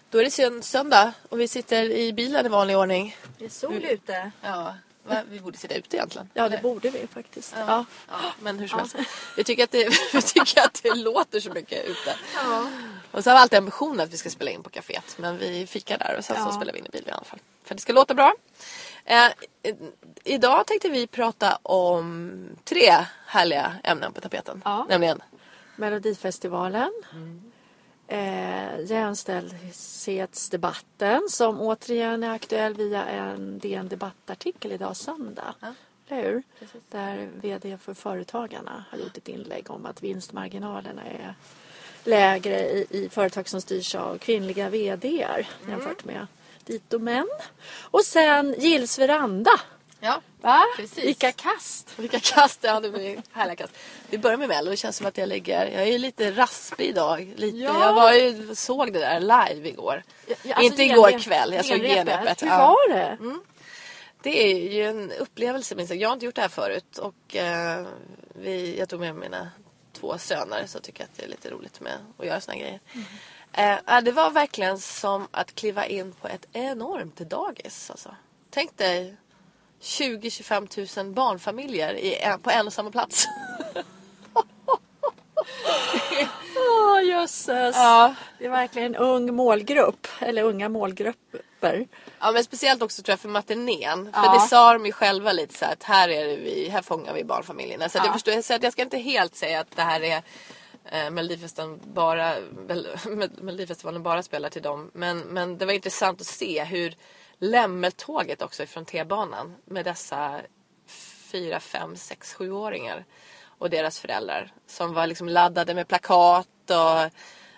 Då är det söndag och vi sitter i bilen i vanlig ordning. Det är sol ute. Ja, vi borde sitta ute egentligen. Ja, det borde vi faktiskt. Ja. Men hur som helst. Vi tycker att det låter så mycket ute. Ja. Och så har vi alltid ambitionen att vi ska spela in på kaféet. Men vi fikar där och sen så spelar vi in i bilen i alla fall. För det ska låta bra. Idag tänkte vi prata om 3 härliga ämnen på tapeten. Ja. Nämligen Melodifestivalen. Jämställdhetsdebatten som återigen är aktuell via en DN debattartikel idag söndag. Ja. Eller hur? Precis. Där vd för Företagarna har gjort ett inlägg om att vinstmarginalerna är lägre i företag som styrs av kvinnliga vd:ar jämfört med dito män. Och sen Gills veranda. Ja, va? Precis. Vilka kast, ja, det blir härliga kast. Det börjar med Mello, det känns som att jag är lite raspig idag. Jag såg det där live igår. Alltså inte igår kväll, jag såg genrepet. Hur var det? Det är ju en upplevelse, minst. Jag har inte gjort det här förut. Och jag tog med mina 2 söner, så tycker jag att det är lite roligt med att göra såna grejer. Det var verkligen som att kliva in på ett enormt dagis. Alltså. Tänk dig 20-25 000 barnfamiljer på en och samma plats. Jösses. Ja. Det är verkligen en ung målgrupp. Eller unga målgrupper. Ja, men speciellt också tror jag för matinén. För det sa de ju själva lite så att här fångar vi barnfamiljerna. Så att jag förstår, så att jag ska inte helt säga att det här är Melodifestivalen bara spelar till dem. Men det var intressant att se hur lämmeltåget också från T-banan med dessa 4, 5, 6, 7-åringar och deras föräldrar som var liksom laddade med plakat och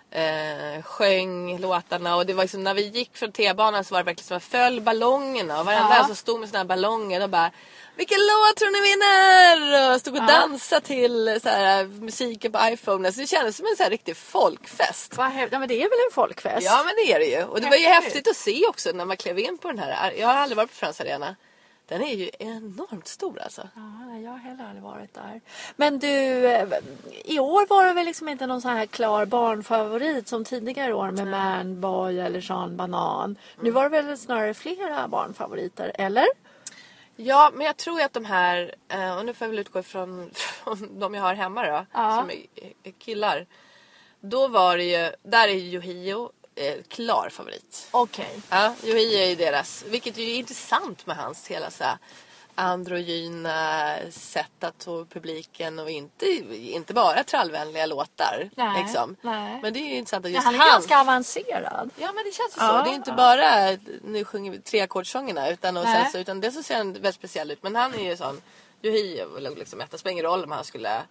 sjöng låtarna. Och det var liksom, när vi gick från T-banan så var det verkligen som att föll ballongerna och varenda som stod med såna här ballonger och bara, vilken låt tror ni vinner? Och stod och dansade till så här, musiken på iPhone. Så det kändes som en så här riktig folkfest. Ja, men det är väl en folkfest? Ja, men det är det ju. Och det var ju häftigt att se också när man klev in på den här. Jag har aldrig varit på Friends Arena. Den är ju enormt stor alltså. Ja, jag har heller aldrig varit där. Men du, i år var det väl liksom inte någon sån här klar barnfavorit som tidigare år med Man Boy eller Sean Banan. Nu var det väl snarare flera barnfavoriter, eller? Ja, men jag tror att de här, och nu får jag väl utgå från de jag har hemma då, som är killar. Då var det ju, där är Yohio klar favorit. Okej. Ja, Yohio är ju deras, vilket är ju intressant med hans hela så här androgyna sätt att ta publiken och inte bara trallvänliga låtar. Nej, liksom. Nej. Men det är ju intressant att just han är ganska avancerad. Ja, men det känns ju så. Det är inte bara nu sjunger vi 3-ackordssångerna utan det så ser han väldigt speciell ut. Men han är ju sån Yohio liksom, det spelar ingen roll om han skulle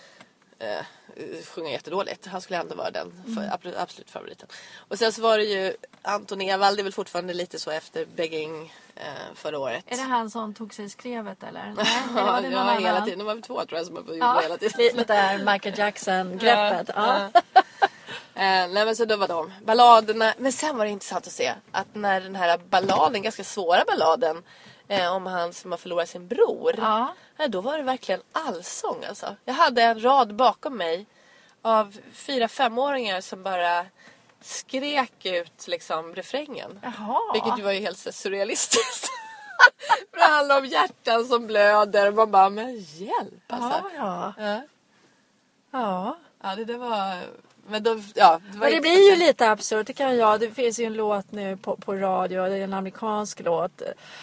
sjunga jättedåligt. Han skulle ändå vara den absolut favoriten. Och sen så var det ju Anton Ewald, det är väl fortfarande lite så efter Begging förra året. Är det han som tog sig skrevet eller? Nej, var det någon hela tiden. Det var 2 tror jag som har gjort hela tiden. Lite där Michael Jackson-greppet. Nej, men så då var de balladerna. Men sen var det intressant att se att när den här balladen, ganska svåra balladen om han som har förlorat sin bror. Då var det verkligen allsång alltså. Jag hade en rad bakom mig av 4-5-åringar som bara skrek ut liksom refrängen. Jaha. Vilket ju var ju helt surrealistiskt. För det handlar om hjärtan som blöder och man bara, men hjälp alltså. Ja, det var... Men det blir ju lite absurt, det kan jag. Det finns ju en låt nu på radio, det är en amerikansk låt.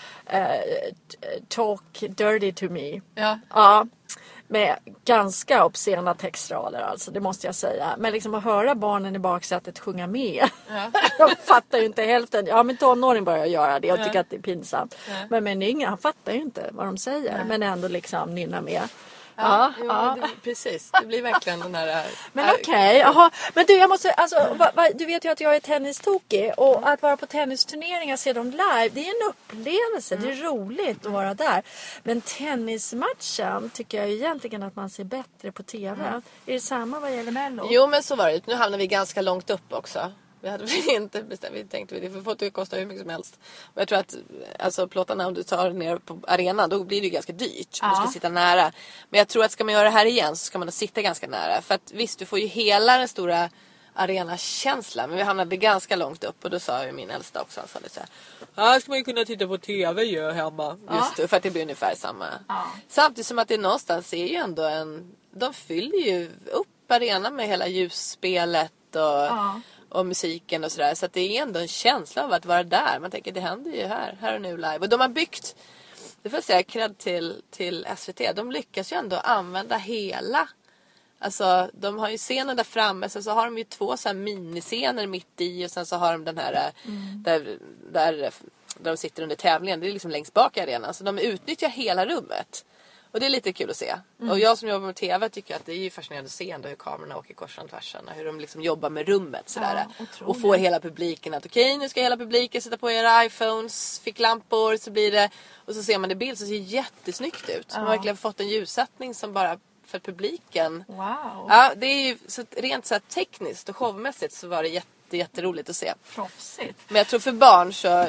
Talk Dirty to Me. Ja. Med ganska obscena textrader alltså, det måste jag säga. Men liksom att höra barnen i baksätet sjunga med. Jag fattar ju inte hälften. Ja, men tonåring börjar göra det och tycker att det är pinsamt. Men en yngre, han fattar ju inte vad de säger. Men ändå liksom nynna med. Precis. Det blir verkligen den där... Men okej. Men du, jag måste... Alltså, du vet ju att jag är tennistokig. Och att vara på tennisturneringar, se dem live, det är en upplevelse. Det är roligt att vara där. Men tennismatchen tycker jag egentligen att man ser bättre på tv. Är det samma vad gäller Mello? Jo, men så var det. Nu hamnar vi ganska långt upp också. Vi hade inte bestämt, vi tänkte det får inte kosta hur mycket som helst. Och jag tror att alltså, plåtarna, om du tar ner på arenan, då blir det ju ganska dyrt. Du ska sitta nära. Men jag tror att ska man göra det här igen så ska man sitta ganska nära. För att visst, du får ju hela den stora arenakänsla. Men vi hamnade ganska långt upp och då sa ju min äldsta också, han sa det så här ska man ju kunna titta på tv ju hemma. Just det, för att det blir ungefär samma. Samtidigt som att det någonstans är ju ändå de fyller ju upp arenan med hela ljusspelet och musiken och sådär. Så att det är ändå en känsla av att vara där. Man tänker, det händer ju här och nu live. Och de har byggt, det får jag säga, cred till SVT. De lyckas ju ändå använda hela. Alltså, de har ju scenen där framme. Sen så har de ju 2 så här miniscener mitt i. Och sen så har de den här där de sitter under tävlingen. Det är liksom längst bak i arenan. Så de utnyttjar hela rummet. Och det är lite kul att se. Och jag som jobbar med tv tycker att det är ju fascinerande att se ändå hur kamerorna åker kors och tvärs. Hur de liksom jobbar med rummet sådär. Och får hela publiken att okej, nu ska hela publiken sätta på era iPhones, ficklampor, så blir det. Och så ser man det i bild så ser det jättesnyggt ut. De har verkligen fått en ljussättning som bara för publiken. Wow. Ja, det är ju så rent så här tekniskt och showmässigt så var det jätteroligt att se. Proffsigt. Men jag tror för barn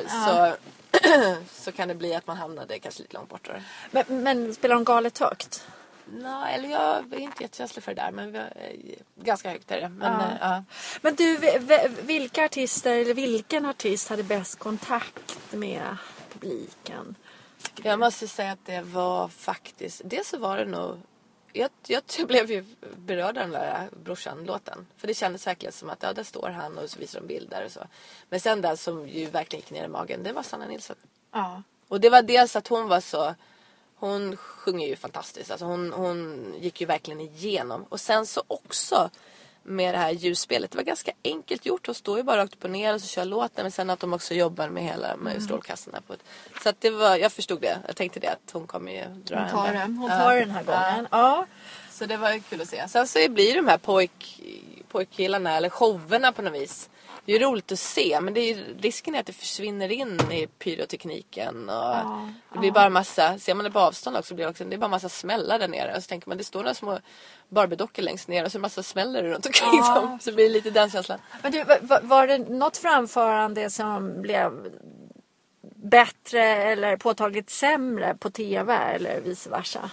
så kan det bli att man hamnade kanske lite långt bort. Men spelar de galet högt? Nej, eller jag är inte jättekänslig för det där. Men ganska högt är det. Men, men du, vilka artister eller vilken artist hade bäst kontakt med publiken? Jag måste säga att det var faktiskt... Dels så var det nog... Jag blev ju berörd av den där brorsan-låten. För det kändes verkligen som att där står han och så visar de bilder och så. Men sen där som ju verkligen gick ner i magen, det var Sanna Nilsson. Ja. Och det var dels att hon var så... Hon sjunger ju fantastiskt. Alltså hon gick ju verkligen igenom. Och sen så också med det här ljusspelet. Det var ganska enkelt gjort. Hon står ju bara rakt upp och ner och så kör låten. Men sen att de också jobbar med strålkastarna på ett. Så att det var, jag förstod det. Jag tänkte det att hon kommer ju dra Hon tar den här gången. Ja. Så det var ju kul att se. Sen så blir de här pojkkillarna eller showerna på något vis. Det är ju roligt att se, men risken är att det försvinner in i pyrotekniken och det blir bara massa, ser man det på avstånd också, det är bara massa smällar där nere och så tänker man, det står några små Barbie-dockor längst ner och så massa smäller runt omkring dem, så blir det lite den känslan. Men du, var det något framförande som blev bättre eller påtagligt sämre på tv eller vice versa?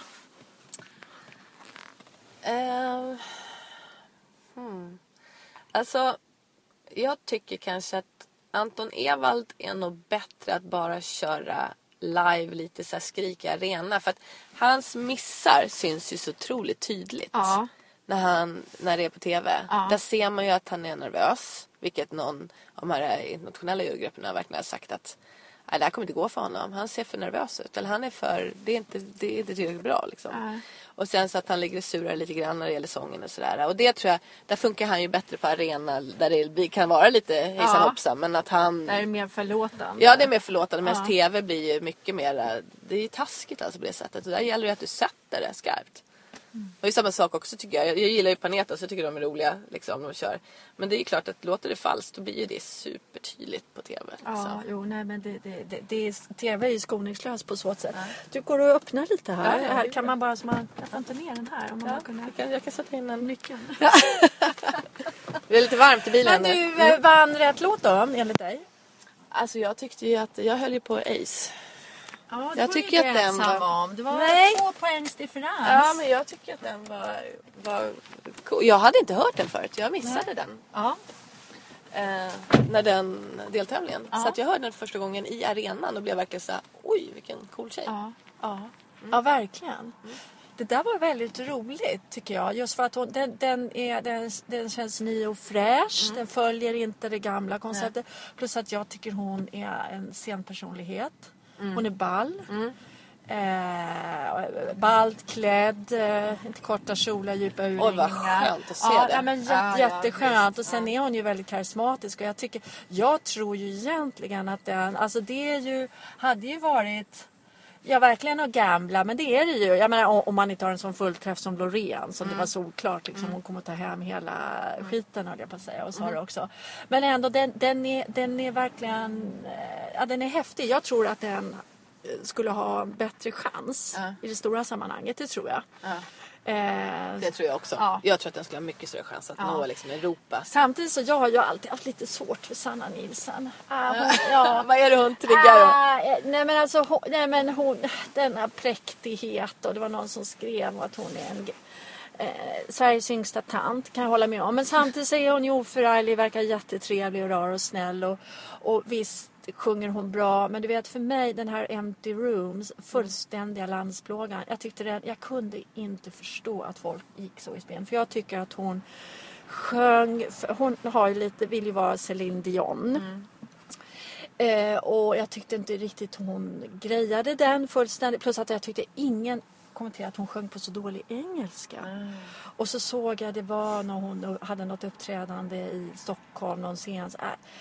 Alltså, jag tycker kanske att Anton Ewald är nog bättre att bara köra live lite så här skrik i arena. För att hans missar syns ju så otroligt tydligt när det är på tv. Där ser man ju att han är nervös. Vilket någon av de här internationella jurgrupperna verkligen har sagt att det här kommer inte gå för honom. Han ser för nervös ut. Eller han är det är inte tillräckligt bra liksom. Och sen så att han ligger och surar lite grann när det gäller sången och sådär. Och det tror jag, där funkar han ju bättre på arena där det kan vara lite hejsan hoppsan. Men att han... Där är mer förlåtande. Ja, det är mer förlåtande. Men tv blir ju mycket mer... Det är ju taskigt alltså på det sättet. Och där gäller det att du sätter det skarpt. Och det är samma sak också tycker jag. Jag gillar ju Paneta så jag tycker de är roliga liksom, när de kör. Men det är ju klart att låter det falskt då blir ju det supertydligt på tv. Liksom. Men tv är ju skoningslöst på så sätt. Du går och öppnar lite här. Här kan man bara, jag får inte ner den här. Om man jag kan sätta in en nyckeln. Det är lite varmt i bilen. Men du, vann rätt låt då enligt dig? Alltså jag tyckte ju att jag höll ju på Ace. Ja, jag tycker att den var... Det var 2 poängs differens. Ja, men jag tycker att den var cool. Jag hade inte hört den förut. Jag missade den. Ja. När den deltävlingen. Så att jag hörde den första gången i arenan och blev verkligen så här, oj, vilken cool tjej. Ja, verkligen. Det där var väldigt roligt tycker jag. Just för att den känns ny och fräsch. Den följer inte det gamla konceptet. Plus att jag tycker hon är en scenpersonlighet. Hon är ball. Ballt klädd. Inte korta kjolar, djupa urringar. Oj, vad skönt att se det. Ja, men jätteskönt. Och sen är hon ju väldigt karismatisk. Och jag tror ju egentligen att hade ju varit... Ja, verkligen att gambla, men det är det ju. Jag menar, om man inte har en sån fullträff som Loreen, som det var solklart, liksom, hon kommer ta hem hela skiten, höll jag på att säga, och Sara också. Men ändå, den är verkligen, den är häftig. Jag tror att den skulle ha bättre chans i det stora sammanhanget, det tror jag. Det tror jag också. Ja. Jag tror att den skulle ha mycket större chans att nå liksom Europa. Samtidigt så jag har ju alltid haft lite svårt för Sanna Nilsson. Vad är det hon triggar då? Hon denna präktighet, och det var någon som skrev att hon är Sveriges yngsta tant, kan jag hålla med om. Men samtidigt så är hon ju oförarglig, verkar jättetrevlig och rar och snäll. Och visst sjunger hon bra. Men du vet, för mig, den här Empty Rooms, fullständiga landsplågan. Jag kunde inte förstå att folk gick så i spel. För jag tycker att hon sjöng, hon har ju vill ju vara Céline Dion. Och jag tyckte inte riktigt hon grejade den fullständigt. Plus att jag tyckte ingen kommenterade att hon sjöng på så dålig engelska. Och så såg jag det var när hon hade något uppträdande i Stockholm någonstans.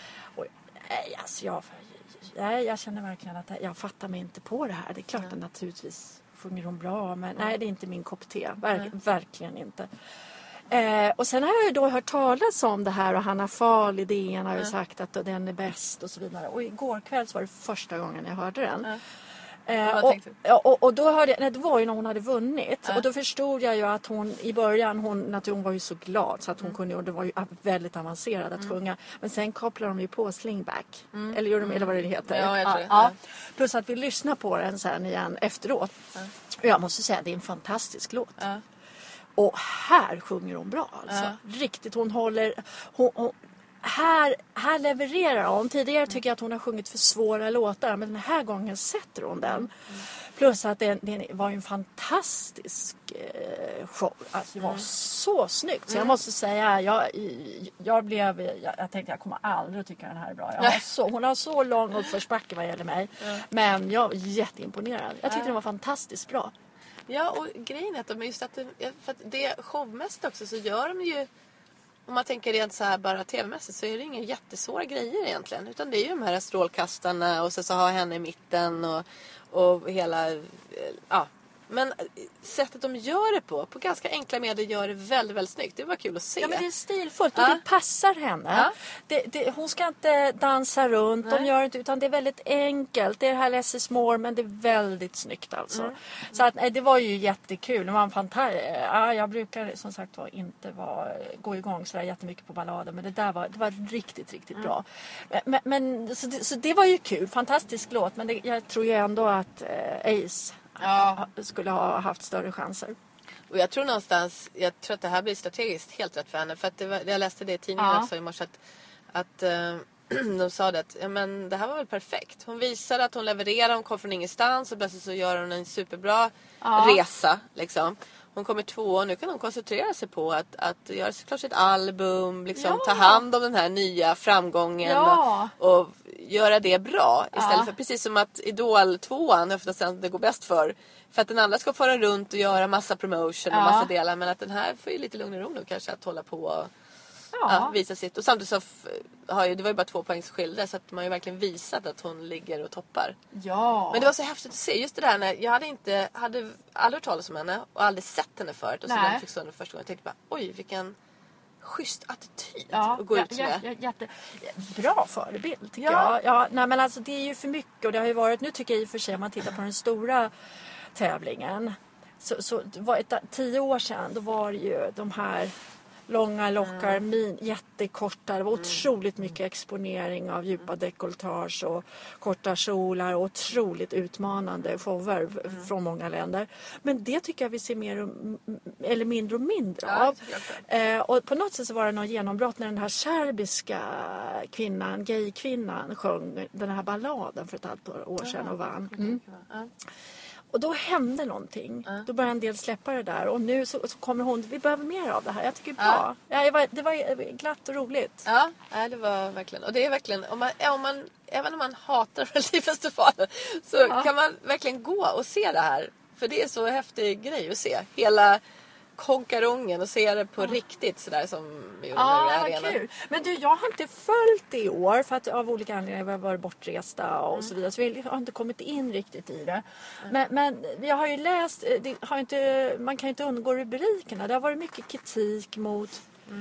Jag känner verkligen att jag fattar mig inte på det här. Det är klart att naturligtvis sjunger hon bra, men nej, det är inte min kopp te. Verkligen inte. Och sen har jag ju då hört talas om det här, och Hanna Fahl i DN har ju sagt att den är bäst och så vidare. Och igår kväll så var det första gången jag hörde den. Och då hörde jag, det var ju när hon hade vunnit. Och då förstod jag ju att hon i början, hon var ju så glad så att hon kunde, och det var ju väldigt avancerad att sjunga. Men sen kopplade de ju på slingback. Eller gjorde de, eller vad det heter. Ja, jag tror det. Plus att vi lyssnar på den sen igen efteråt. Och jag måste säga, det är en fantastisk låt. Och här sjunger hon bra alltså. Riktigt, hon håller... Här levererar hon. Tidigare tycker jag att hon har sjungit för svåra låtar. Men den här gången sätter hon den. Plus att det var en fantastisk show. Alltså det var så snyggt. Så jag måste säga, jag tänkte jag kommer aldrig att tycka den här är bra. Hon har så lång uppförsbacke vad gäller mig. Men jag var jätteimponerad. Jag tyckte den var fantastiskt bra. Ja, och grejen är att just att för att det showmässigt också så gör de ju, om man tänker rent så här bara tv-mässigt, så är det inga jättesvåra grejer egentligen. Utan det är ju de här strålkastarna och så har henne i mitten och hela, men sättet de gör det på ganska enkla medel gör det väldigt, väldigt snyggt. Det var kul att se. Ja, men det är stilfullt och det passar henne. Hon ska inte dansa runt, de gör inte, utan det är väldigt enkelt. Det är här less is more, men det är väldigt snyggt alltså. Så att, det var ju jättekul. Det var en fantastisk. Jag brukar som sagt inte gå igång så där jättemycket på ballader, men det var riktigt, riktigt bra. Men så det var ju kul. Fantastisk låt, men jag tror ju ändå att Ace skulle ha haft större chanser. Och jag tror att det här blir strategiskt helt rätt för henne. För att jag läste det i tidningen också i morse att de sa det att men det här var väl perfekt. Hon visade att hon levererar, hon kom från ingenstans och plötsligt så gör hon en superbra resa liksom. Hon kommer 2 och nu kan hon koncentrera sig på att göra såklart sitt album, liksom, ta hand om den här nya framgången och göra det bra. Istället för precis som att Idol 2:an oftast det går bäst för att den andra ska fara runt och göra massa promotion och massa delar. Men att den här får ju lite lugn och ro nu kanske att hålla på och visa sitt. Och samtidigt så det var ju bara 2 poängs skillnad, så att man har ju verkligen visat att hon ligger och toppar. Men det var så häftigt att se just det där när jag hade aldrig hört talas om henne och aldrig sett henne förut. Och så när jag fick stå den första gången, jag tänkte bara, oj vilken schysst attityd att gå ut med. Bra förebild tycker jag. Nej, men alltså det är ju för mycket, och det har ju varit, nu tycker jag i och för sig, om man tittar på den stora tävlingen, så var 10 år sedan, då var det ju de här långa lockar, jättekorta. Det var otroligt mycket exponering av djupa dekolletage och korta kjolar och otroligt utmanande shower från många länder. Men det tycker jag vi ser mer eller mindre av. Och på något sätt så var det något genombrott när den här serbiska kvinnan, gaykvinnan, sjöng den här balladen för ett antal år sedan och vann. Och då hände någonting. Då började en del släppa det där. Och nu så kommer hon. Vi behöver mer av det här. Jag tycker det är bra. Det var glatt och roligt. Ja, det var verkligen. Och det är verkligen. Även om man hatar Melodifestivalen så kan man verkligen gå och se det här. För det är så häftig grej att se. Hela konkarongen och se det på riktigt sådär som vi gjorde med arenan. Kul. Men du, jag har inte följt det i år för att av olika anledningar vi har varit bortresta och så vidare, så vi har inte kommit in riktigt i det. Men jag har ju läst, man kan ju inte undgå rubrikerna. Det har varit mycket kritik mot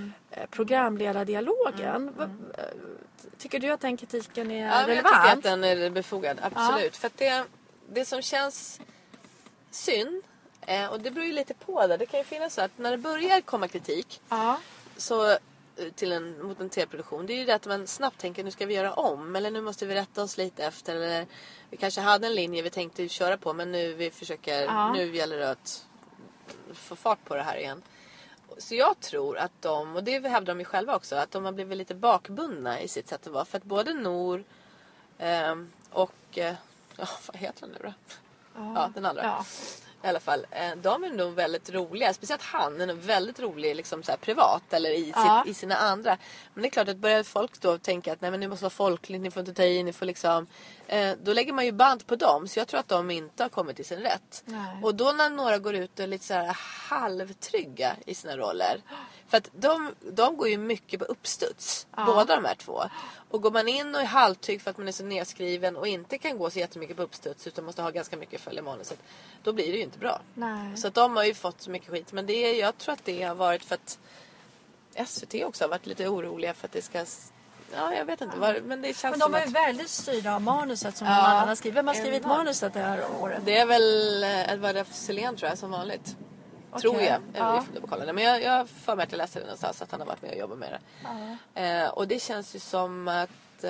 programledardialogen. Tycker du att den kritiken är relevant? Jag tycker att den är befogad, absolut. För att det som känns synd, och det beror ju lite på det. Det kan ju finnas så att när det börjar komma kritik så mot en tv-produktion, det är ju det att man snabbt tänker nu ska vi göra om, eller nu måste vi rätta oss lite efter, eller vi kanske hade en linje vi tänkte köra på, men nu vi försöker nu gäller det att få fart på det här igen. Så jag tror att de, och det hävdar de ju själva också, att de har blivit lite bakbundna i sitt sätt att vara. För att både Nour och, vad heter den nu då? Ja, den andra. Ja. I alla fall, de är nog väldigt roliga. Speciellt han är nog väldigt rolig liksom så här privat eller i sina andra. Men det är klart att börjar folk då tänka att nej men nu måste vara folkligt, ni får inte ta i, ni får liksom... då lägger man ju band på dem. Så jag tror att de inte har kommit till sin rätt. Nej. Och då när några går ut och är lite så här halvtrygga i sina roller. För att de går ju mycket på uppstuds. Båda de här två. Och går man in och är halvtrygg för att man är så nedskriven och inte kan gå så jättemycket på uppstuds utan måste ha ganska mycket följa manuset, då blir det ju inte bra. Nej. Så att de har ju fått så mycket skit. Men jag tror att det har varit för att SVT också har varit lite oroliga för att det ska... Ja, jag vet inte. Men det känns Men de som är väldigt styrda av manuset som någon annan har skrivit. Vem har skrivit manuset det här året? Det är väl Edvard F. Selén tror jag som vanligt. Okay. Tror jag. Jag får kolla det. Men jag får med att jag läste det någonstans att han har varit med och jobbat med det. Och det känns ju som att...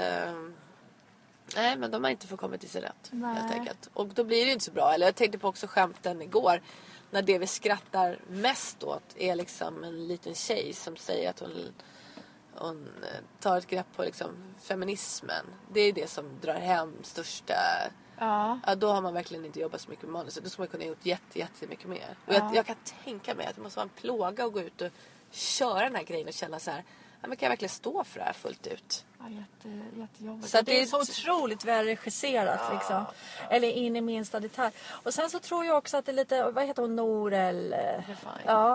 nej, men de har inte fått komma till sin rätt. Helt enkelt. Och då blir det ju inte så bra. Eller jag tänkte på också skämten igår. När det vi skrattar mest åt är liksom en liten tjej som säger att hon tar ett grepp på liksom feminismen. Det är det som drar hem största... Ja, då har man verkligen inte jobbat så mycket med manuset. Då skulle man kunna ha gjort jättemycket mer. Och jag kan tänka mig att det måste vara en plåga att gå ut och köra den här grejen och känna så här, ja, men kan jag verkligen stå för det här fullt ut? Ja, jättejobbigt. Så det är så otroligt väl regisserat liksom. Eller in i minsta detalj. Och sen så tror jag också att det är lite, vad heter hon, Norel? Ja.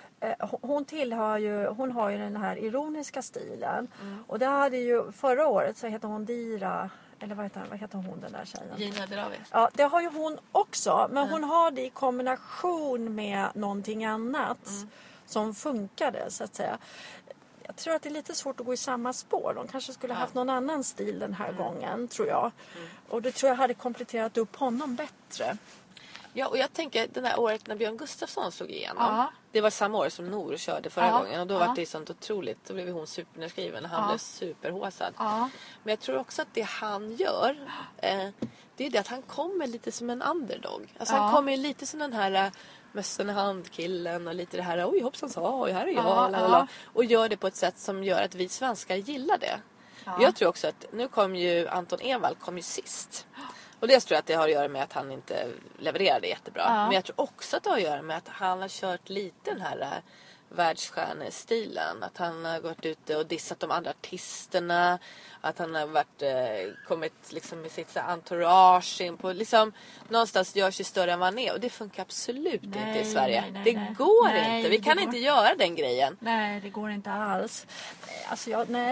Hon har ju den här ironiska stilen. Och det hade ju förra året så heter hon Dira. Eller vad heter hon den där tjejen? Gina Dirawi. Ja, det har ju hon också. Men hon har det i kombination med någonting annat som funkade så att säga. Jag tror att det är lite svårt att gå i samma spår. De kanske skulle ha haft någon annan stil den här gången, tror jag. Och det tror jag hade kompletterat upp honom bättre. Ja, och jag tänker det här året när Björn Gustafsson slog igenom. Det var samma år som Nour körde förra gången. Och då var det sånt otroligt. Då blev hon supernedskriven. Han blev superhåsad. Men jag tror också att det han gör, det är det att han kommer lite som en underdog. Alltså han kommer lite som den här mössan i hand-killen och lite det här, oj hoppsan sa, oj här är jag. Och gör det på ett sätt som gör att vi svenskar gillar det. Jag tror också att nu kom ju Anton Ewald kom ju sist. Och det tror jag att det har att göra med att han inte levererade jättebra. Men jag tror också att det har att göra med att han har kört lite den här världsstjärnestilen. Att han har gått ute och dissat de andra artisterna. Att han har kommit liksom med sitt entourage in på, liksom, någonstans gör sig större än vad han är. Och det funkar absolut inte i Sverige. Det går inte. Vi kan inte göra den grejen. Nej, det går inte alls. Alltså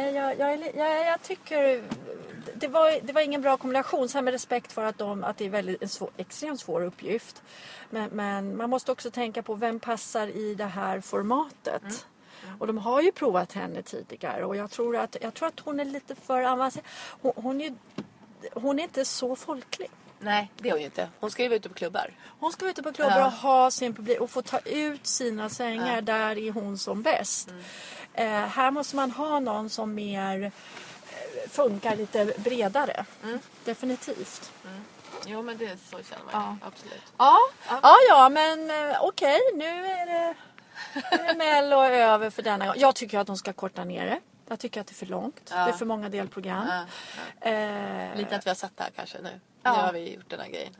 jag tycker det var ingen bra kombination. Sen med respekt för att det är en extremt svår uppgift. Men man måste också tänka på vem passar i det här formatet. Och de har ju provat henne tidigare. Och jag tror att hon är lite för avancerad. Hon är inte så folklig. Nej, det är hon ju inte. Hon ska ju vara ute på klubbar. Hon ska vara ute på klubbar och ha sin publik. Och få ta ut sina sängar. Där är hon som bäst. Här måste man ha någon som mer funkar lite bredare. Definitivt. Jo, men det är så känner man. Absolut. Ja, men okej. Nu är det Mello över för denna gång. Jag tycker att de ska korta ner det. Jag tycker att det är för långt. Det är för många delprogram. Lite att vi har satt här kanske nu. Nu har vi gjort den här grejen.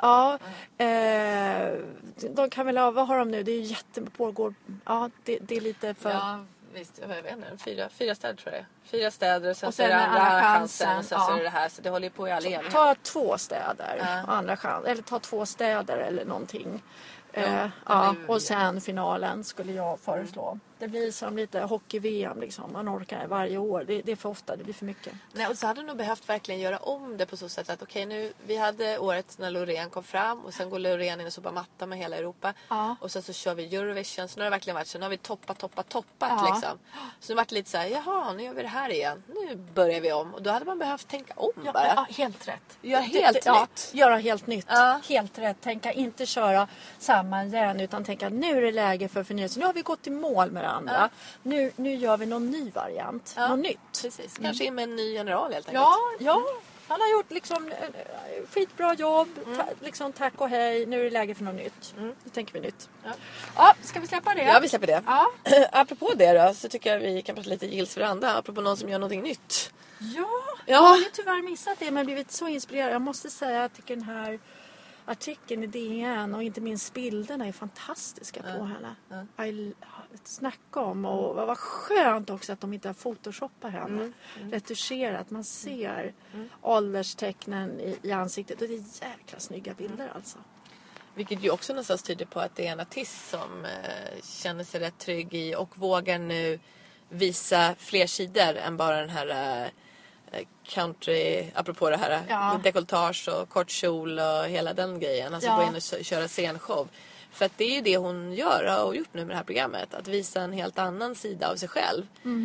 De kan väl vad har de nu? Det är ju pågår. Ja, det är lite för... Ja, visst. Jag vet inte. 4 städer tror jag. 4 städer och sen så är det andra chansen. Och sen så är det det här. Så det håller ju på i all evighet. Ta 2 städer. Andra chans. Eller ta 2 städer eller någonting. Och sen finalen skulle jag föreslå. Det blir som lite hockey-VM liksom. Man orkar varje år. Det är för ofta, det blir för mycket. Nej, och så hade nog behövt verkligen göra om det på så sätt att nu, vi hade året när Loreen kom fram och sen går Loreen in och sopar matta med hela Europa. Och sen så kör vi Eurovision. Så nu har det verkligen varit så. Nu har vi toppat liksom. Så nu har det varit lite så här, jaha, nu gör vi det här igen. Nu börjar vi om. Och då hade man behövt tänka om bara. Ja, helt rätt. Göra helt nytt. Göra helt nytt. Helt rätt. Tänka inte köra samma igen utan tänka nu är det läge för förnyelse. Nu har vi gått i mål med det andra. Nu gör vi någon ny variant. Något nytt. Precis. Kanske in med en ny general helt enkelt. Ja, Han har gjort liksom skitbra jobb. Liksom tack och hej. Nu är det läge för något nytt. Nu tänker vi nytt. Ja, ska vi släppa det? Ja, vi släpper det. Ja. Apropå det då, så tycker jag vi kan prata lite Gills veranda. Apropå någon som gör någonting nytt. Ja, jag har ju tyvärr missat det, men blivit så inspirerad. Jag måste säga att jag tycker den här artikeln i DN och inte minst bilderna är fantastiska på henne. Snacka om, och vad skönt också att de inte har photoshoppat henne. Retuscherat, man ser ålderstecknen i ansiktet och det är jäkla snygga bilder alltså. Vilket ju också någonstans tyder på att det är en artist som känner sig rätt trygg i och vågar nu visa fler sidor än bara den här country, apropå det här dekolletage och kort kjol och hela den grejen. Alltså gå in och köra scenshow. För att det är ju det hon gör och gjort nu med det här programmet. Att visa en helt annan sida av sig själv.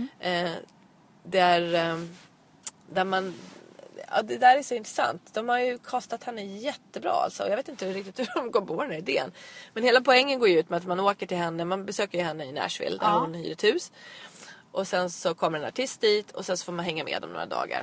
Där man... Ja, det där är så intressant. De har ju kastat henne jättebra alltså. Jag vet inte riktigt hur de går på den här idén. Men hela poängen går ju ut med att man åker till henne. Man besöker ju henne i Nashville där hon hyr ett hus. Och sen så kommer en artist dit och sen så får man hänga med dem några dagar.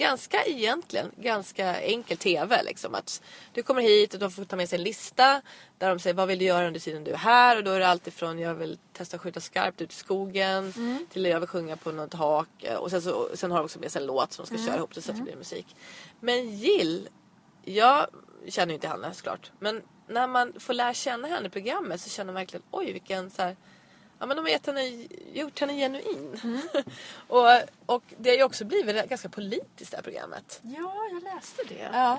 Ganska enkel tv liksom. Att du kommer hit och de får ta med sig en lista där de säger vad vill du göra under tiden du är här. Och då är det alltid från jag vill testa att skjuta skarpt ut i skogen till jag vill sjunga på något hak. Och sen har de också med sig en låt som de ska köra ihop så att det blir musik. Men Jill, jag känner ju inte henne såklart. Men när man får lära känna henne i programmet så känner man verkligen oj vilken så här... Ja, men de har gjort henne genuin. och det har ju också blivit ganska politiskt det här programmet. Ja, jag läste det. Ja.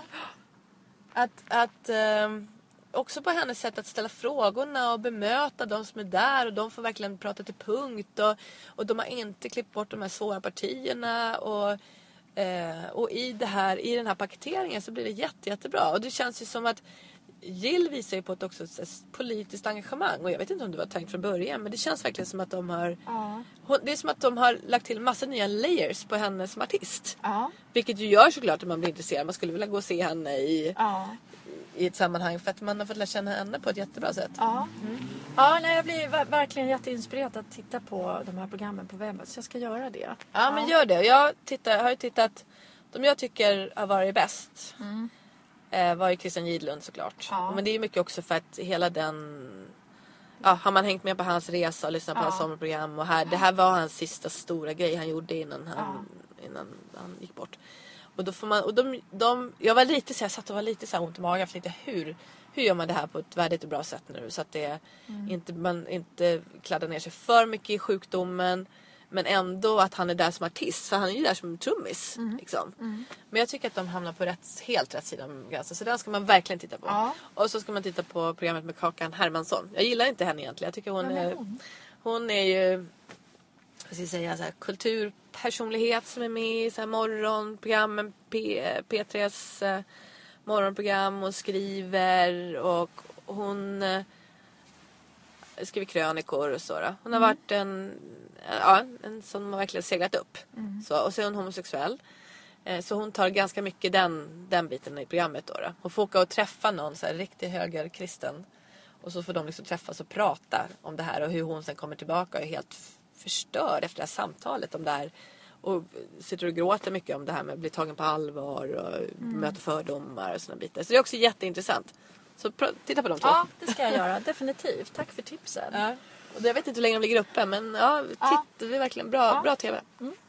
Att också på hennes sätt att ställa frågorna och bemöta de som är där. Och de får verkligen prata till punkt. Och de har inte klippt bort de här svåra partierna. Och i den här paketeringen så blir det jättebra. Och det känns ju som att Jill visar ju på ett politiskt engagemang. Och jag vet inte om det var tänkt från början. Men det känns verkligen som att de har... Det är som att de har lagt till massa nya layers på henne som artist. Vilket ju gör såklart att man blir intresserad. Man skulle vilja gå och se henne i ett sammanhang. För att man har fått lära känna henne på ett jättebra sätt. Jag blir verkligen jätteinspirerad att titta på de här programmen på webben. Så jag ska göra det. Ja, men gör det. Jag har ju tittat... De jag tycker har varit bäst... var ju Christian Gidlund såklart. Men det är ju mycket också för att hela den... Ja, har man hängt med på hans resa och lyssnat på hans sommarprogram. Och det här var hans sista stora grej han gjorde innan han gick bort. Och då får man... jag var lite så jag satt och var lite så här ont i magen. För hur gör man det här på ett värdigt och bra sätt nu? Så att det man inte kladdar ner sig för mycket i sjukdomen. Men ändå att han är där som artist. För han är ju där som trummis. Liksom. Men jag tycker att de hamnar på helt rätt sida om gränsen. Så den ska man verkligen titta på. Och så ska man titta på programmet med Kakan Hermansson. Jag gillar inte henne egentligen. Jag tycker hon är ju... Vad ska jag säga? Så här, kulturpersonlighet som är med i så här morgonprogrammen. P3s morgonprogram. Och skriver. Och hon... skriver krönikor och så då. Hon har varit en som har verkligen seglat upp. Så, och så är hon homosexuell. Så hon tar ganska mycket den biten i programmet då. Hon får åka och träffa någon så här riktigt högerkristen. Och så får de liksom träffas och prata om det här. Och hur hon sen kommer tillbaka och är helt förstörd efter det här samtalet om det här. Och sitter och gråter mycket om det här med att bli tagen på allvar och möta fördomar och såna bitar. Så det är också jätteintressant. Så titta på dem två. Ja, det ska jag göra. Definitivt. Tack för tipsen. Ja. Och jag vet inte hur länge de ligger uppe. Men titta, det är verkligen bra tv.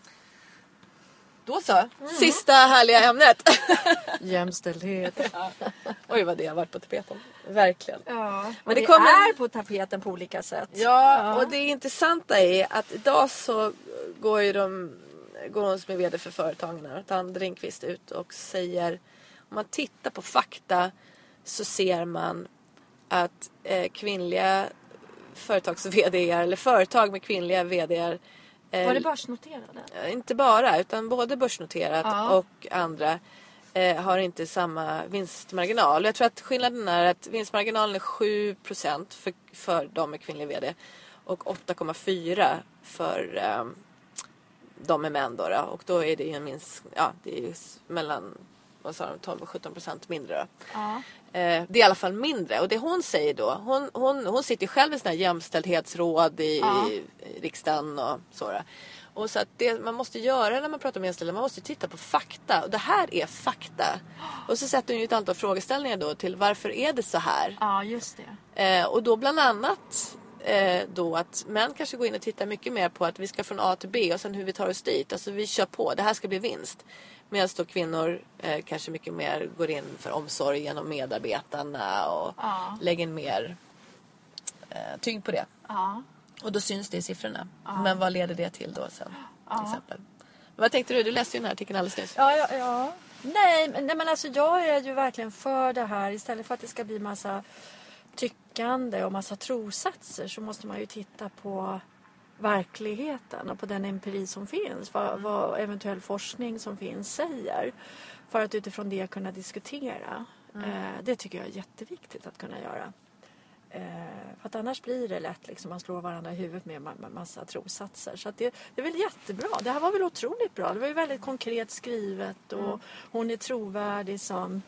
Då så. Sista härliga ämnet. Jämställdhet. Oj, vad det har varit på tapeten. Verkligen. Ja, men det är på tapeten på olika sätt. Ja, och det intressanta är att idag så går hon som är vd för Företagarna, Tand Ringqvist, ut och säger, om man tittar på fakta så ser man att kvinnliga företags-vd:ar eller företag med kvinnliga vd:ar var det börsnoterade? Inte bara, utan både börsnoterat och andra har inte samma vinstmarginal. Jag tror att skillnaden är att vinstmarginalen är 7% för de med kvinnlig vd och 8,4% för de med män då. Och då är det ju det är mellan 12 och 17% mindre då. Det är i alla fall mindre. Och det hon säger då, hon sitter själv i såna här jämställdhetsråd i riksdagen och så. Och så att det man måste göra när man pratar om jämställdhet, man måste titta på fakta. Och det här är fakta. Och så sätter hon ju ett antal frågeställningar då till varför är det så här? Ja, just det. Och då bland annat då att män kanske går in och tittar mycket mer på att vi ska från A till B och sen hur vi tar oss dit. Alltså vi kör på, det här ska bli vinst. Medan då kvinnor kanske mycket mer går in för omsorg genom medarbetarna och lägger mer tyngd på det. Ja. Och då syns det i siffrorna. Men vad leder det till då sen till exempel? Vad tänkte du? Du läste ju den här artikeln alldeles nyss. Ja. Nej, men alltså jag är ju verkligen för det här. Istället för att det ska bli massa tyckande och massa trosatser så måste man ju titta på verkligheten och på den empiri som finns. Vad eventuell forskning som finns säger. För att utifrån det kunna diskutera. Det tycker jag är jätteviktigt att kunna göra. För att annars blir det lätt liksom man slår varandra i huvudet med massa trosatser. Så att det är väl jättebra. Det här var väl otroligt bra. Det var ju väldigt konkret skrivet och hon är trovärdig som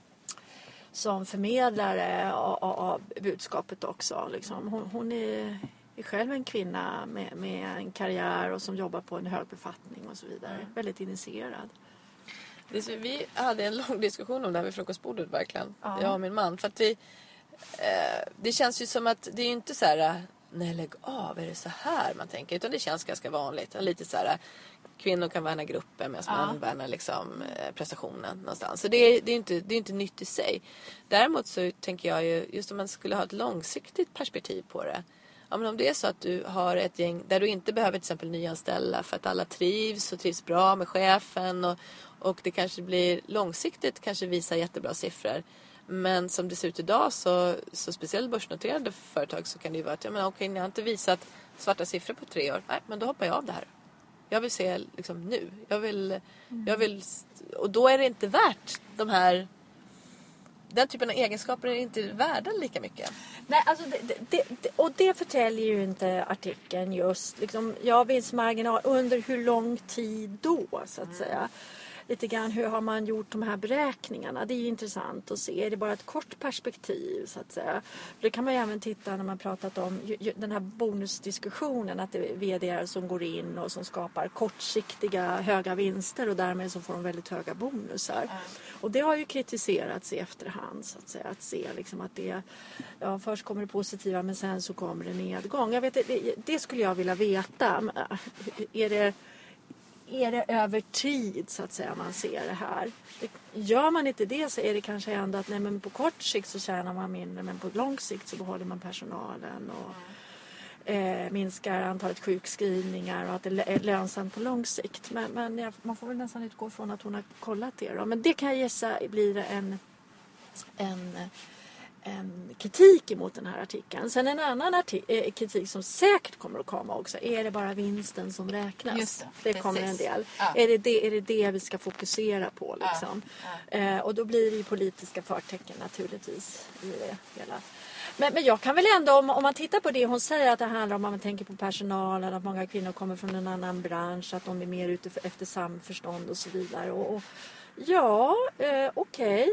förmedlare av budskapet också. Liksom. Hon är själv en kvinna med en karriär och som jobbar på en hög befattning och så vidare. Väldigt initierad. Vi hade en lång diskussion om det här vid frukostbordet verkligen. Jag och min man. För att det känns ju som att det är inte så här, nej lägg av, är det så här man tänker? Utan det känns ganska vanligt. Lite så här, kvinnor kan värna gruppen medan man värnar liksom prestationen någonstans. Så det är inte nytt i sig. Däremot så tänker jag ju, just om man skulle ha ett långsiktigt perspektiv på det. Ja, men om det är så att du har ett gäng där du inte behöver till exempel nyanställa för att alla trivs och trivs bra med chefen och det kanske blir långsiktigt kanske visar jättebra siffror. Men som det ser ut idag så speciellt börsnoterade företag så kan det ju vara att okej, ni har inte visat svarta siffror på 3 år. Nej, men då hoppar jag av det här. Jag vill se liksom nu. Jag vill och då är det inte värt den typen av egenskaper är inte värda lika mycket. Nej, alltså det förtäljer ju inte artikeln just. Liksom, vinstmarginal under hur lång tid då så att säga. Lite grann hur har man gjort de här beräkningarna. Det är ju intressant att se. Är det bara ett kort perspektiv så att säga. Det kan man ju även titta när man pratat om den här bonusdiskussionen. Att det är vd som går in och som skapar kortsiktiga höga vinster. Och därmed så får de väldigt höga bonusar. Och det har ju kritiserats i efterhand så att säga. Att se liksom att först kommer det positiva men sen så kommer det nedgång. Jag vet, det skulle jag vilja veta. Är det över tid så att säga man ser det här? Gör man inte det så är det kanske ändå att nej, men på kort sikt så tjänar man mindre men på lång sikt så behåller man personalen och minskar antalet sjukskrivningar och att det är lönsamt på lång sikt. Men man får väl nästan utgå från att hon har kollat det då. Men det kan jag gissa blir det en kritik emot den här artikeln. Sen en annan kritik som säkert kommer att komma också. Är det bara vinsten som räknas? Just det kommer en del. Ja. Är det det vi ska fokusera på? Liksom? Och då blir det ju politiska förtecken naturligtvis i det hela. Men jag kan väl ändå, om man tittar på det hon säger att det handlar om man tänker på personalen, att många kvinnor kommer från en annan bransch, att de är mer ute efter samförstånd och så vidare. Okej.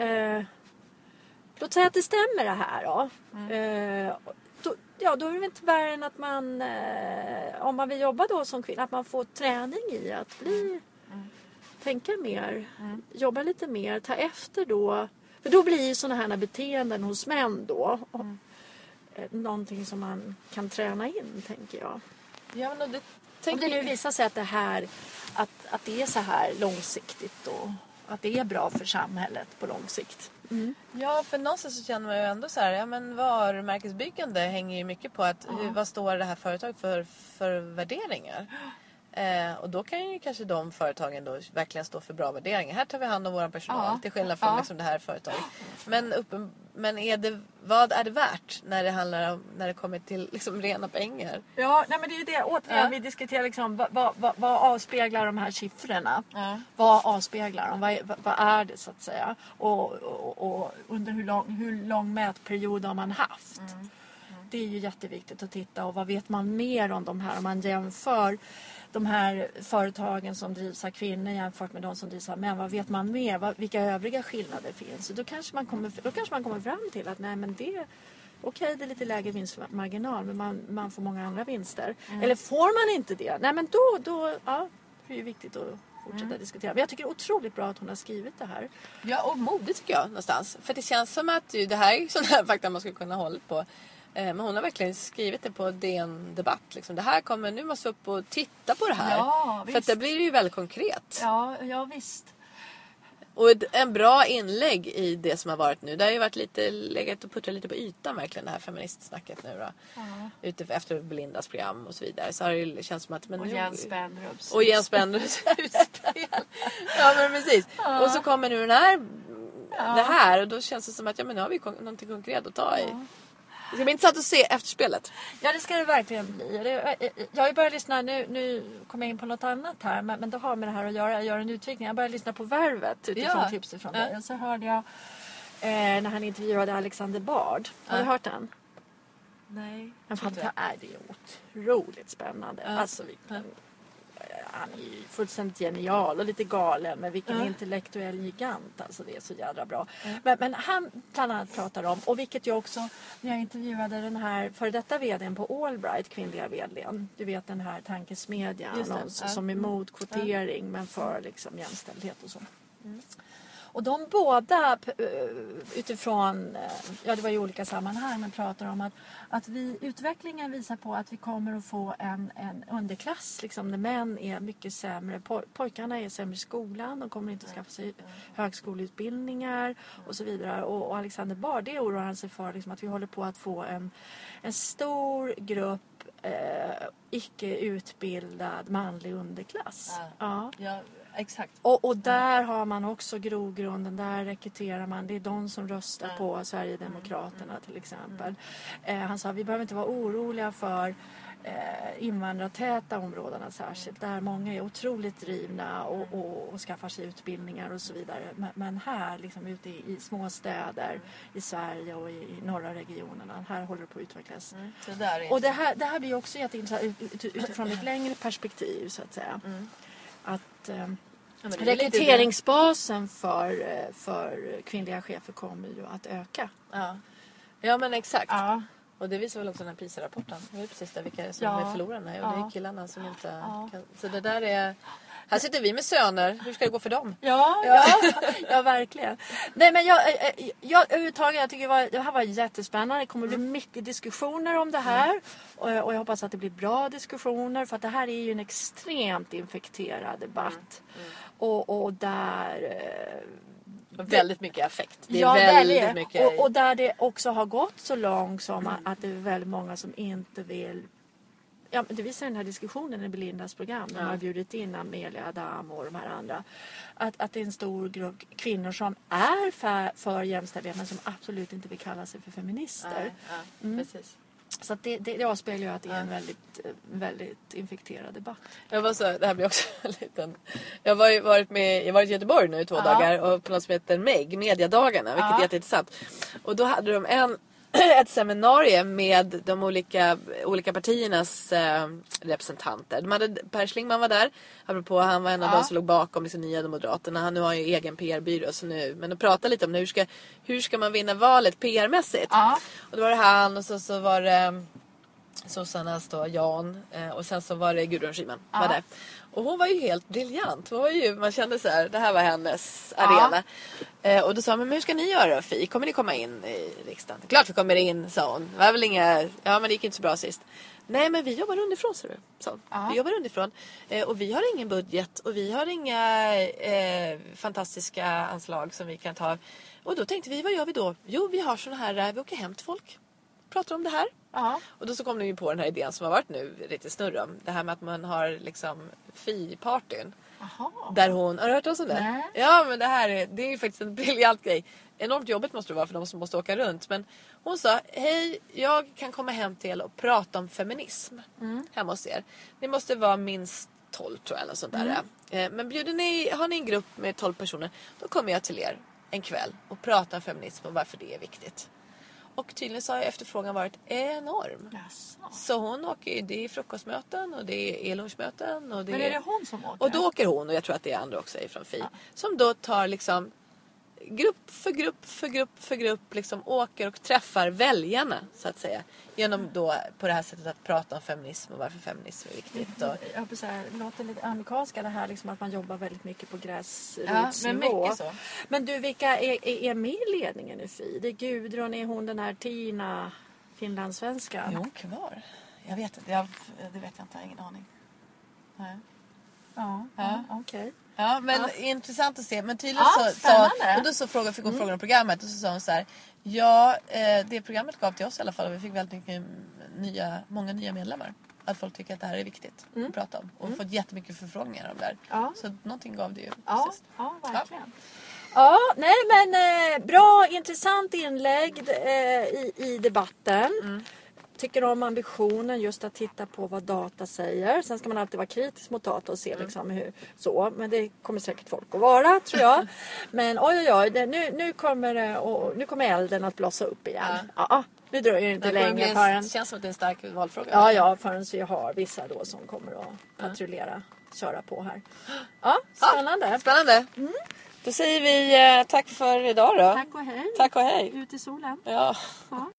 Låt säga att det stämmer det här då. Då är det inte värre än att man, om man vill jobba då som kvinna, att man får träning i att tänka mer, jobba lite mer, ta efter då. För då blir ju sådana här beteenden hos män då någonting som man kan träna in, tänker jag. Ja, men om det nu visar sig att det här, att det är så här långsiktigt då, att det är bra för samhället på lång sikt. Ja, för någonstans så känner man ju ändå så här, varumärkesbyggande hänger ju mycket på att vad står det här företaget för värderingar. Och då kan ju kanske de företagen då verkligen stå för bra värderingar. Här tar vi hand om vår personal till skillnad från liksom det här företaget. Men vad är det värt när det kommer till liksom rena pengar? Ja, nej, men det är ju det. Återigen, vi diskuterar liksom vad avspeglar de här siffrorna? Vad avspeglar de? Vad är det så att säga? Och under hur lång mätperiod har man haft? Det är ju jätteviktigt att titta. Och vad vet man mer om de här? Om man jämför de här företagen som drivs av kvinnor jämfört med de som drivs av män. Vad vet man mer? Vilka övriga skillnader finns? Då kanske man kommer fram till att nej, men okej, det är lite lägre vinstmarginal, men man får många andra vinster. Eller får man inte det? Nej, men då det är ju viktigt att fortsätta diskutera. Men jag tycker det är otroligt bra att hon har skrivit det här. Ja, och modigt tycker jag någonstans. För det känns som att det här är sån här fakta man skulle kunna hålla på. Men hon har verkligen skrivit det på DN Debatt. Liksom. Det här kommer, nu måste vi upp och titta på det här. Ja, för att det blir ju väldigt konkret. Ja, visst. Och en bra inlägg i det som har varit nu. Det har ju varit lite legat och puttrat lite på ytan verkligen, det här feministsnacket nu då. Efter Belindas program och så vidare. Så har det känts som att... Men och Jens Spendrups. Och Jens Spendrups utspel. Ja, men precis. Och så kommer nu det här. Och då känns det som att nu har vi någonting konkret att ta i. Det ska bli intressant att se efterspelet. Ja, det ska det verkligen bli. Jag har ju börjat lyssna, nu kommer jag in på något annat här, men det har med det här att göra. Jag gör en utvikning. Jag började lyssna på Värvet utifrån tipset från dig. Och så hörde jag när han intervjuade Alexander Bard. Har du hört den? Nej. Det är otroligt spännande. Alltså, han är ju fullständigt genial och lite galen, men vilken intellektuell gigant. Alltså det är så jädra bra. Men han bland annat pratar om, och vilket jag också, när jag intervjuade den här för detta vdn på Allbright, kvinnliga vdn. Du vet den här tankesmedjan som är emot kvotering men för liksom jämställdhet och så. Och de båda utifrån, det var i olika sammanhang, men pratar om att utvecklingen visar på att vi kommer att få en underklass, liksom, där män är mycket sämre. Pojkarna är sämre i skolan, de kommer inte att skaffa sig högskoleutbildningar och så vidare. Och Alexander Bard, det oroar han sig för, liksom, att vi håller på att få en stor grupp icke utbildad manlig underklass. Ja, exakt. Och där har man också grogrunden, där rekryterar man, det är de som röstar på Sverigedemokraterna till exempel. Han sa, vi behöver inte vara oroliga för invandrartäta områdena särskilt, där många är otroligt drivna och skaffar sig utbildningar och så vidare. Men här, liksom ute i små städer i Sverige och i norra regionerna, här håller det på att utvecklas. Och det här blir också jätteintressant utifrån ett längre perspektiv, så att säga. Att rekryteringsbasen för kvinnliga chefer kommer ju att öka. Ja, men exakt. Ja. Och det visar väl också den här PISA-rapporten. Det är precis där vilka som är förlorarna. Och det är killarna som inte kan. Så det där är... Här sitter vi med söner. Hur ska det gå för dem? Ja, verkligen. Nej, men jag överhuvudtaget, jag tycker det här var jättespännande. Det kommer bli mycket diskussioner om det här. Och jag hoppas att det blir bra diskussioner. För att det här är ju en extremt infekterad debatt. Och där... väldigt mycket affekt. Det är väldigt mycket... Och där det också har gått så långt som att det är väldigt många som inte vill... Ja, det visar den här diskussionen i Belindas program. De har bjudit in Amelia Adam och de här andra. Att det är en stor grupp kvinnor som är för jämställdhet men som absolut inte vill kalla sig för feminister. Precis. Så att det avspeglar ju att det är en väldigt, väldigt infekterad debatt. Det här blir också en liten... Jag har varit i Göteborg nu i 2 dagar och på något som heter MEG, Mediadagarna, vilket är jätteintressant. Och då hade de ett seminarium med de olika partiernas representanter. Per Schlingmann var där. Apropå, han var en av de som låg bakom liksom, Nya Moderaterna. Nu har ju egen PR-byrå så nu. Men att prata lite om hur ska man vinna valet PR-mässigt. Och då var det han och så var det Susannas då, Jan och sen så var det Gudrun Schyman var där. Och hon var ju helt briljant. Man kände så här, det här var hennes arena. Och då sa hon, men hur ska ni göra då, Fi? Kommer ni komma in i riksdagen? Klart vi kommer in, sa hon. Det var väl men det gick inte så bra sist. Nej, men vi jobbar underifrån, så du. Vi jobbar underifrån. Och vi har ingen budget och vi har inga fantastiska anslag som vi kan ta. Och då tänkte vi, vad gör vi då? Jo, vi har såna här, vi åker hem till folk. Pratar om det här. Och då så kom vi på den här idén som har varit nu riktigt snurr om. Det här med att man har liksom Fi-partyn. Där hon, har du hört om det? Nej. Ja, men det är ju faktiskt en briljant grej. Enormt jobbigt måste det vara för de som måste åka runt. Men hon sa, hej, jag kan komma hem till och prata om feminism hemma hos er. Det måste vara minst 12 tror jag eller sånt där. Men har ni en grupp med 12 personer, då kommer jag till er en kväll och pratar om feminism och varför det är viktigt. Och tydligen så har efterfrågan varit enorm. Så hon åker, det är frukostmöten och det är lunchmöten. Men är det hon som åker? Och då åker hon, och jag tror att det är andra också från Fi. Som då tar liksom grupp för grupp liksom åker och träffar väljarna så att säga. Genom då på det här sättet att prata om feminism och varför feminism är viktigt. Och... Ja, precis. Det låter lite amerikanska det här liksom att man jobbar väldigt mycket på gräsrotsnivå. Ja, men mycket så. Men du, vilka är med i ledningen i Fi? Det är Gudrun, är hon den här Tina, finlandssvenskan? Är hon kvar? Jag vet inte, det vet jag inte, jag har ingen aning. Nej. Ja. Okej. Ja, men intressant att se. Men tydligen så fick hon frågan om programmet och så sa hon så här: ja, det programmet gav till oss i alla fall och vi fick väldigt mycket många nya medlemmar. Att folk tycker att det här är viktigt att prata om. Och fått jättemycket förfrågningar om det här. Ja. Så någonting gav det ju. Ja, verkligen. Ja, nej men bra, intressant inlägg i debatten. Tycker om ambitionen just att titta på vad data säger. Sen ska man alltid vara kritisk mot data och se liksom hur så. Men det kommer säkert folk att vara, tror jag. Men oj, nu kommer elden att blossa upp igen. Ja, nu dröjer det inte länge förrän... Det känns som att det är en stark valfråga. Ja, förrän vi har vissa då som kommer att patrullera, köra på här. Ja, spännande. Spännande. Då säger vi tack för idag då. Tack och hej. Tack och hej. Ut i solen. Ja.